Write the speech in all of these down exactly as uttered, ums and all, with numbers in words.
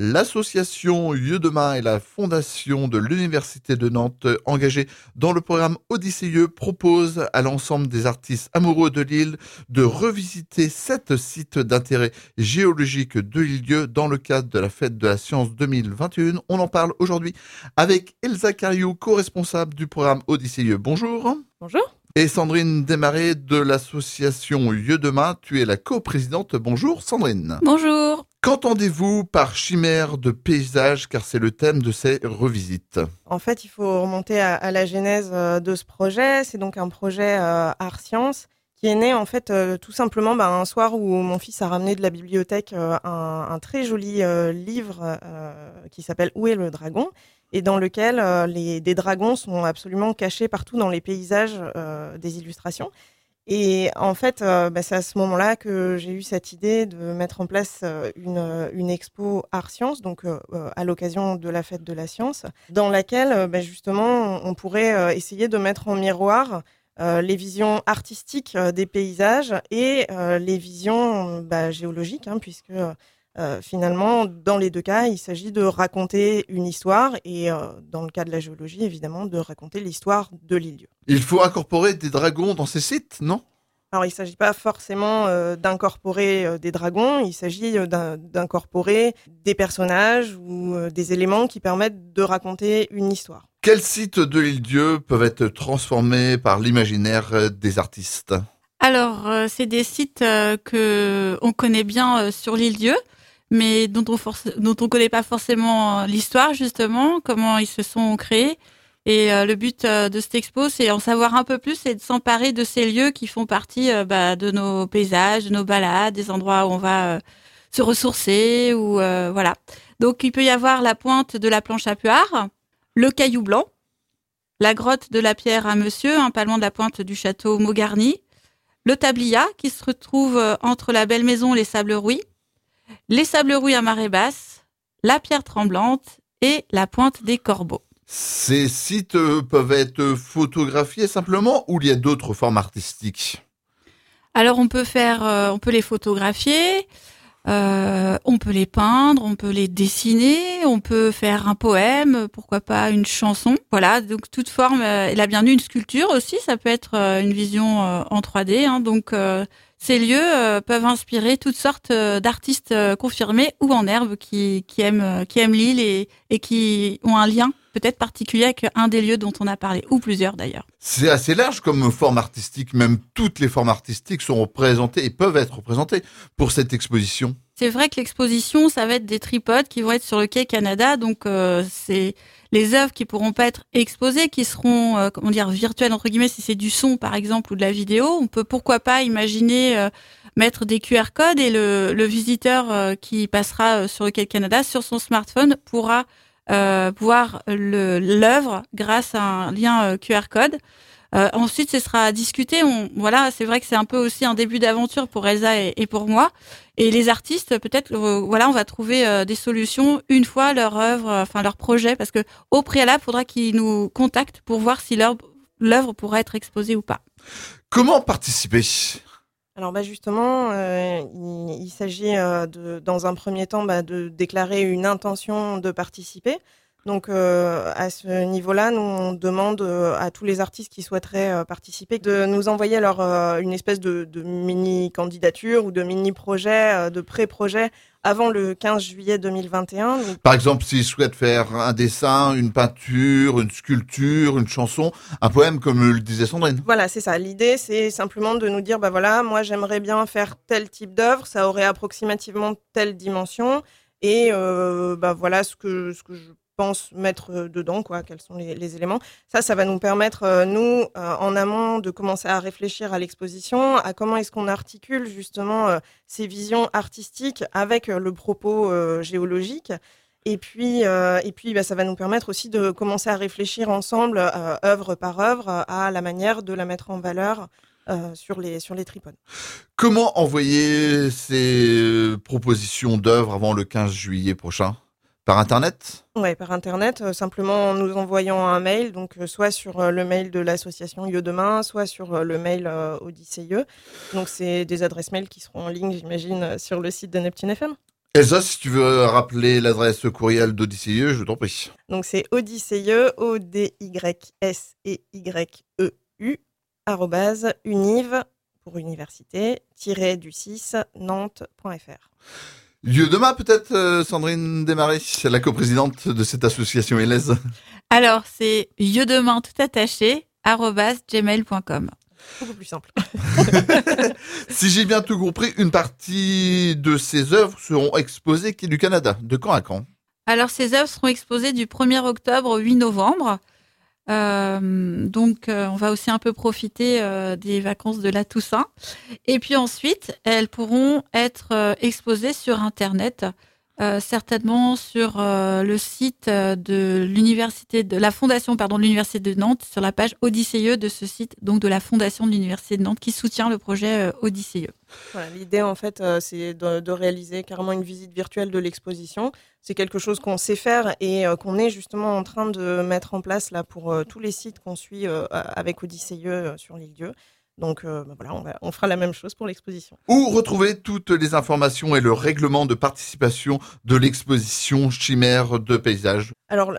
L'association Yeux Demain et la fondation de l'Université de Nantes, engagée dans le programme Odyssée, proposent à l'ensemble des artistes amoureux de l'île de revisiter sept sites d'intérêt géologique de l'île dans le cadre de la Fête de la Science deux mille vingt et un. On en parle aujourd'hui avec Elsa Cariou, co-responsable du programme Odyssée. Bonjour. Bonjour. Et Sandrine Desmarais de l'association Yeux Demain, tu es la coprésidente. Bonjour Sandrine. Bonjour. Qu'entendez-vous par chimère de paysage, car c'est le thème de ces revisites? En fait, il faut remonter à, à la genèse de ce projet. C'est donc un projet euh, art-science qui est né en fait euh, tout simplement bah, un soir où mon fils a ramené de la bibliothèque euh, un, un très joli euh, livre euh, qui s'appelle Où est le dragon ? Et dans lequel euh, les, des dragons sont absolument cachés partout dans les paysages euh, des illustrations. Et en fait, euh, bah, c'est à ce moment-là que j'ai eu cette idée de mettre en place euh, une, une expo art-science, donc euh, à l'occasion de la fête de la science, dans laquelle euh, bah, justement on pourrait euh, essayer de mettre en miroir euh, les visions artistiques euh, des paysages et euh, les visions bah, géologiques, hein, puisque euh, finalement, dans les deux cas, il s'agit de raconter une histoire et euh, dans le cas de la géologie, évidemment, de raconter l'histoire de l'île. Il faut incorporer des dragons dans ces sites, non ? Alors, il ne s'agit pas forcément euh, d'incorporer euh, des dragons, il s'agit euh, d'in- d'incorporer des personnages ou euh, des éléments qui permettent de raconter une histoire. Quels sites de l'île-dieu peuvent être transformés par l'imaginaire des artistes ? Alors, euh, c'est des sites euh, que on connaît bien euh, sur l'île-dieu, mais dont on force, dont on connaît pas forcément l'histoire, justement, comment ils se sont créés. Et euh, le but euh, de cette expo, c'est en savoir un peu plus et de s'emparer de ces lieux qui font partie euh, bah, de nos paysages, de nos balades, des endroits où on va euh, se ressourcer, ou euh, voilà. Donc, il peut y avoir la pointe de la planche à Puard, le Caillou Blanc, la grotte de la Pierre à Monsieur, hein, pas loin de la pointe du château Maugarny, le Tablia, qui se retrouve entre la Belle Maison et les Sables Rouis, les Sables Rouis à marée basse, la Pierre Tremblante et la Pointe des Corbeaux. Ces sites peuvent être photographiés simplement, ou il y a d'autres formes artistiques ? Alors on peut faire, euh, on peut les photographier, euh, on peut les peindre, on peut les dessiner, on peut faire un poème, pourquoi pas une chanson. Voilà, donc toute forme. Euh, et la bienvenue, une sculpture aussi, ça peut être euh, une vision euh, en trois D. Hein, donc euh, ces lieux euh, peuvent inspirer toutes sortes euh, d'artistes euh, confirmés ou en herbe qui, qui aiment, euh, qui aiment l'île et, et qui ont un lien peut-être particulier avec un des lieux dont on a parlé, ou plusieurs d'ailleurs. C'est assez large comme forme artistique, même toutes les formes artistiques sont représentées et peuvent être représentées pour cette exposition. C'est vrai que l'exposition, ça va être des tripodes qui vont être sur le quai Canada, donc euh, c'est les œuvres qui pourront pas être exposées, qui seront, euh, comment dire, virtuelles entre guillemets, si c'est du son par exemple ou de la vidéo. On peut pourquoi pas imaginer euh, mettre des Q R codes et le, le visiteur euh, qui passera sur le quai Canada sur son smartphone pourra euh, voir le, l'œuvre grâce à un lien euh, Q R code. Euh, ensuite, ce sera à discuter. On, voilà, c'est vrai que c'est un peu aussi un début d'aventure pour Elsa et, et pour moi. Et les artistes, peut-être, euh, voilà, on va trouver euh, des solutions une fois leur œuvre, euh, enfin leur projet, parce que au préalable, il faudra qu'ils nous contactent pour voir si leur, l'œuvre pourra être exposée ou pas. Comment participer ? Alors bah justement, euh, il, il s'agit euh, de, dans un premier temps bah, de déclarer une intention de participer. Donc euh, à ce niveau-là, nous on demande euh, à tous les artistes qui souhaiteraient euh, participer de nous envoyer leur euh, une espèce de, de mini candidature ou de mini projet, euh, de pré-projet avant le quinze juillet deux mille vingt et un. Donc, Par exemple, s'ils souhaitent faire un dessin, une peinture, une sculpture, une chanson, un poème, comme le disait Sandrine. Voilà, c'est ça. L'idée, c'est simplement de nous dire, bah voilà, moi j'aimerais bien faire tel type d'œuvre, ça aurait approximativement telle dimension, et euh, bah voilà ce que ce que je pense mettre dedans, quoi, quels sont les, les éléments. Ça, ça va nous permettre, euh, nous, euh, en amont, de commencer à réfléchir à l'exposition, à comment est-ce qu'on articule justement euh, ces visions artistiques avec euh, le propos euh, géologique. Et puis, euh, et puis bah, ça va nous permettre aussi de commencer à réfléchir ensemble, euh, œuvre par œuvre, à la manière de la mettre en valeur euh, sur les, sur les tripodes. Comment envoyer ces propositions d'œuvres avant le quinze juillet prochain ? Par Internet ? Ouais, par Internet, euh, simplement en nous envoyant un mail, donc euh, soit sur euh, le mail de l'association Yeux Demain, soit sur euh, le mail euh, Odyssée. Donc c'est des adresses mail qui seront en ligne, j'imagine, euh, sur le site de Neptune F M. Elsa, si tu veux rappeler l'adresse courriel d'Odysseus, je t'en prie. Donc c'est Odysseus, O D Y S E Y E U, arrobase, univ, pour université, tiré du six, nantes.fr. Lieu demain peut-être, euh, Sandrine Desmarais, la coprésidente de cette association E L E S. Alors, c'est yeudemain tout attaché, arobase gmail point com. Beaucoup plus simple. Si j'ai bien tout compris, une partie de ces œuvres seront exposées quai du Canada. De quand à quand? Alors, ces œuvres seront exposées du premier octobre au huit novembre. Euh, donc, euh, on va aussi un peu profiter euh, des vacances de la Toussaint. Et puis ensuite, elles pourront être euh, exposées sur Internet, euh, certainement sur euh, le site de l'université de la fondation pardon de l'université de Nantes, sur la page Odysseus de ce site, donc de la fondation de l'université de Nantes qui soutient le projet euh, Odysseus. Voilà, l'idée, en fait, euh, c'est de, de réaliser carrément une visite virtuelle de l'exposition. C'est quelque chose qu'on sait faire et euh, qu'on est justement en train de mettre en place là pour euh, tous les sites qu'on suit euh, avec Odysseus euh, sur l'île-Dieu. Donc euh, bah voilà, on, va, on fera la même chose pour l'exposition. Où retrouver toutes les informations et le règlement de participation de l'exposition Chimère de paysage? Alors,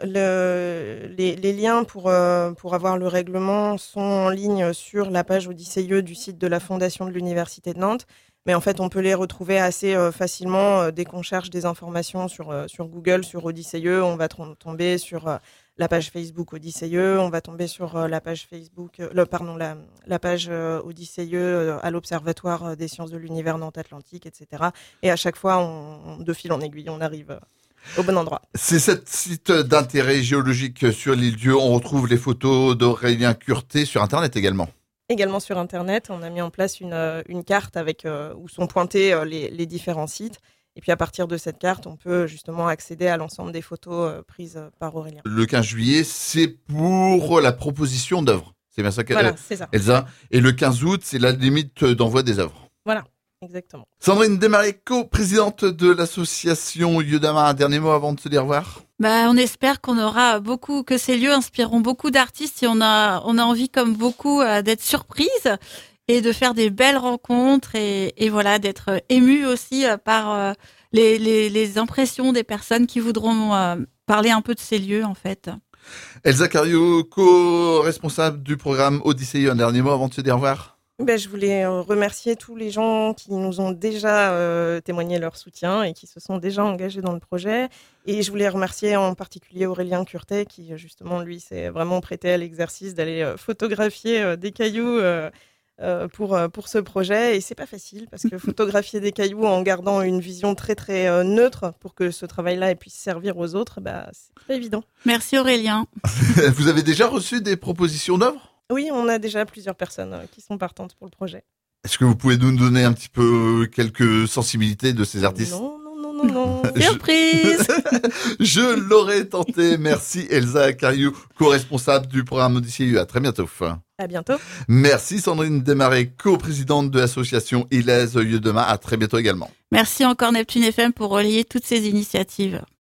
le, les, les liens pour, euh, pour avoir le règlement sont en ligne sur la page Odysseus du site de la Fondation de l'Université de Nantes. Mais en fait, on peut les retrouver assez euh, facilement euh, dès qu'on cherche des informations sur, euh, sur Google, sur Odysseus. On va t- tomber sur euh, la page Facebook Odysseus, on va tomber sur euh, la page Facebook, euh, le, pardon, la, la page euh, Odysseus euh, à l'Observatoire des sciences de l'univers Nantes-Atlantique, et cetera. Et à chaque fois, on, de fil en aiguille, on arrive euh, au bon endroit. C'est cet site d'intérêt géologique sur l'île-Dieu. On retrouve les photos d'Aurélien Curté sur Internet également. Également sur Internet, on a mis en place une, une carte avec, euh, où sont pointés euh, les, les différents sites. Et puis à partir de cette carte, on peut justement accéder à l'ensemble des photos euh, prises par Aurélien. Le quinze juillet, c'est pour la proposition d'œuvres. C'est bien ça qu'elle Voilà, c'est ça. Elsa. Et le quinze août, c'est la limite d'envoi des œuvres. Voilà, exactement. Sandrine Desmarais, co-présidente de l'association Yeudemain, un dernier mot avant de se dire au revoir. Bah, on espère qu'on aura beaucoup, que ces lieux inspireront beaucoup d'artistes et on a, on a envie, comme beaucoup, euh, d'être surprise et de faire des belles rencontres et, et voilà, d'être ému aussi euh, par euh, les, les, les impressions des personnes qui voudront euh, parler un peu de ces lieux, en fait. Elsa Cario, co-responsable du programme Odysseus, un dernier mot avant de se dire au revoir. Ben, je voulais remercier tous les gens qui nous ont déjà euh, témoigné leur soutien et qui se sont déjà engagés dans le projet. Et je voulais remercier en particulier Aurélien Curté qui, justement, lui, s'est vraiment prêté à l'exercice d'aller euh, photographier euh, des cailloux euh, euh, pour, euh, pour ce projet. Et c'est pas facile parce que photographier des cailloux en gardant une vision très, très euh, neutre pour que ce travail-là puisse servir aux autres, bah, c'est pas évident. Merci Aurélien. Vous avez déjà reçu des propositions d'œuvres ? Oui, on a déjà plusieurs personnes qui sont partantes pour le projet. Est-ce que vous pouvez nous donner un petit peu quelques sensibilités de ces artistes ? Non, non, non, non, non. Surprise. Je l'aurais tenté. Merci Elsa Cariou, co-responsable du programme Odysseus. À très bientôt. À bientôt. Merci Sandrine Desmarais, co-présidente de l'association E L E S Yeudemain. À très bientôt également. Merci encore Neptune F M pour relayer toutes ces initiatives.